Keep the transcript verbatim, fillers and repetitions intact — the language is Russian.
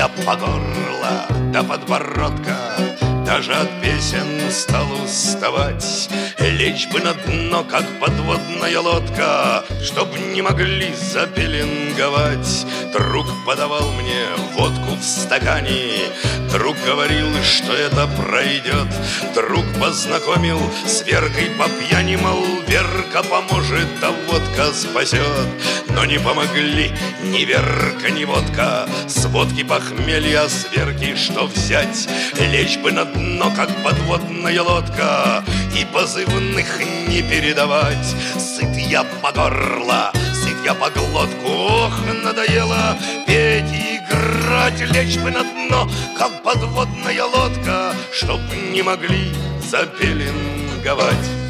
я по горло до подбородка, даже от песен стал уставать. Лечь бы на дно, как подводная лодка, чтоб не могли запеленговать. Друг подавал мне водку в стакане, друг говорил, что это пройдет. Друг познакомил с Веркой по пьяни, мол, Верка поможет, а водка спасет. Но не помогли ни Верка, ни водка. С водки похмелья, с Верки что взять? Лечь бы на дно, как подводная лодка, и позывных не передавать. Сыт я по горло, сыт я по глотку, ох, надоело петь и играть. Лечь бы на дно, как подводная лодка, чтоб не могли запеленговать.